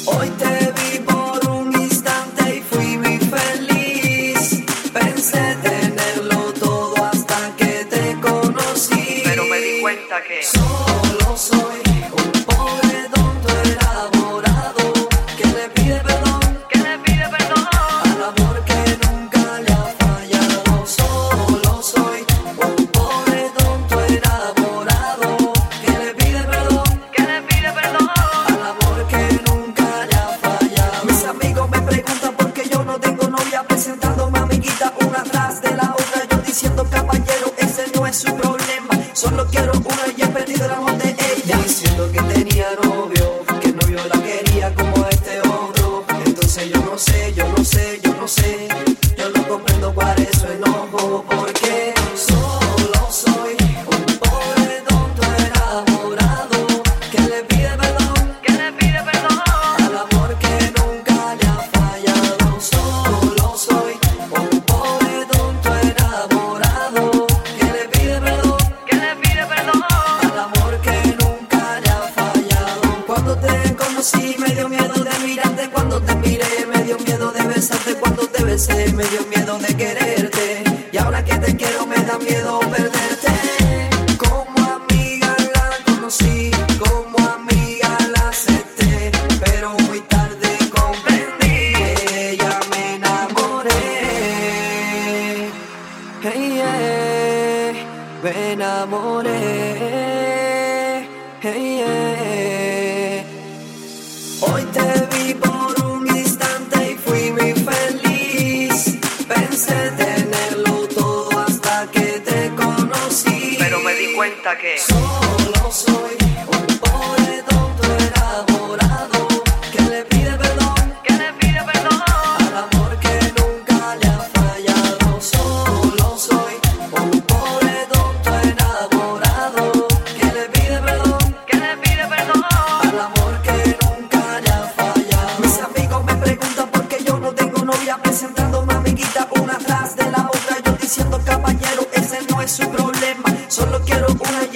Hoy te vi por un instante y fui muy feliz. Pensé tenerlo todo hasta que te conocí. Pero me di cuenta que solo soy un pobre tonto enamorado que le pide perdón, al amor que nunca le ha fallado. Solo soy un pobre tonto enamorado que le pide perdón, al amor que nunca le ha fallado. Mis amigos me preguntan por qué yo no tengo novia, presentándome amiguita una tras de la otra. Yo diciendo caballero, ese no es su problema, solo quiero una y he perdido el amor de ella. Diciendo que tenía novio, que el novio la quería como a este otro. Entonces yo no sé, yo no comprendo cuál es su enojo, porque solo soy un pobre tonto enamorado que le pide perdón, al amor que nunca le ha fallado. Solo soy un pobre tonto enamorado que le pide perdón, al amor que nunca le ha fallado. Cuando te conocí me dio miedo de mirarte, cuando te miré me dio miedo de besarte, cuando te besé me dio miedo de quererte, y ahora que te quiero me da miedo perderte. Como amiga la conocí, como amiga la acepté, pero muy tarde comprendí que ya me enamoré. Hey, yeah, me enamoré. Hey, yeah. Hoy te vi por un instante y fui muy feliz. Pensé tenerlo todo hasta que te conocí. pero me di cuenta que Solo soy un pobre tonto enamorado que le pide perdón, al amor que nunca le ha fallado. Solo soy un pobre tonto enamorado que le pide perdón, al amor que nunca le ha fallado. Mis amigos me preguntan por qué yo no tengo novia, presentándome amiguita una tras de la otra. Yo diciendo caballero, ese no es su problema, solo quiero una